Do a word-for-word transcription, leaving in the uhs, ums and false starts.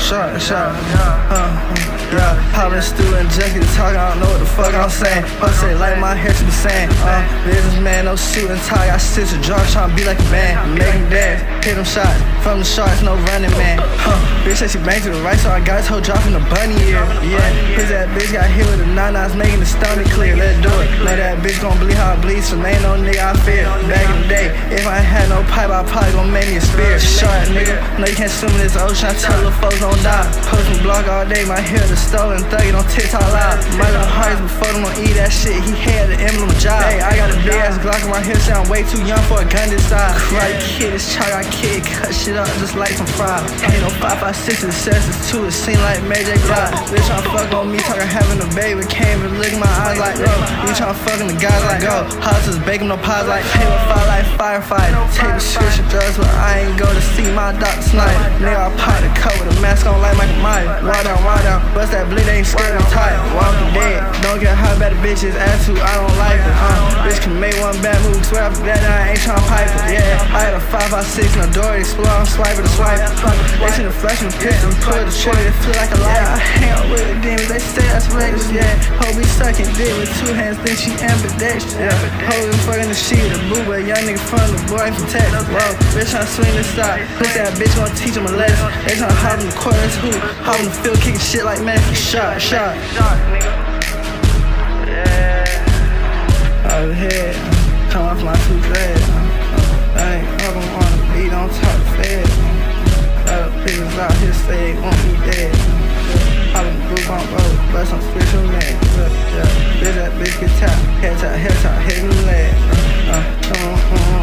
shot, shot. Uh, yeah, poppin' stew and junkie to talk, I don't know what the fuck I'm saying. I say like my hair to be saying. Uh, businessman, no suit and tie. I sit to drop, tryna be like a band. Make him dance, hit them shots. From the shots, no running man. Huh, bitch said she bang to the right, so I got told dropping the bunny ear. Yeah, his that bitch got hit with the nine nines, making the stomach clear. Let's do it. Know that bitch gon' bleed how I bleed, so ain't no nigga I fear. Back in the day, if I ain't had no pipe, I probably gon' make me a spear. Short nigga, no you can't swim in this ocean. I tell little folks don't die. Post and blog all day, my hair the stolen thuggin' on TikTok live. My little hearts before them gon' eat that shit. He had the emblem job. Hey, I got a big ass Glock on my hip, say I'm way too young for a gun this size. Karate kid, this chalk I kid, cut shit up just like some fries. Ain't no five five six and sixes two, it seem like Major Glock. Bitch tryna fuck on me, talking having a baby, came and look in my eyes like yo. You tryna fuck in the guys like go. Houses baking no pies like paper fire like firefighter. Take prescription drugs, but I ain't go to see my doctor snipe. Nigga, I pop the cup with a mask on like Michael Myers. Ride down, ride down, bust that blade, ain't scared, I'm tired. Walk the dead, don't get how bad a bitch is attitude, I don't like it. Uh, bitch can make one bad move, swear after that, I ain't tryna pipe it. Yeah, I had a five five six and the door explode, I'm swiping the swipe. They see the flash and the pistol, pull the trigger, it feel like a light. I hang out with the demons, they say that's reckless, yeah. Ho be sucking dick with two hands, think she ambidextrous, yeah. Ho been fucking the sheet with a boo, but young nigga from the boy from Texas. Whoa, bitch tryna swing this side, push that bitch gon' teach him a lesson. They tryna hop in the court, that's who, hop in the field, kicking shit like man, shot, shot. Over here, come off my two threads. I ain't up on the beat, don't talk fast. Other niggas out here say they want me dead. Hop in the group on road, bust some spiritual man. Bitch, that bitch get tapped, head top, head top, head in the leg. Uh, uh, uh, uh.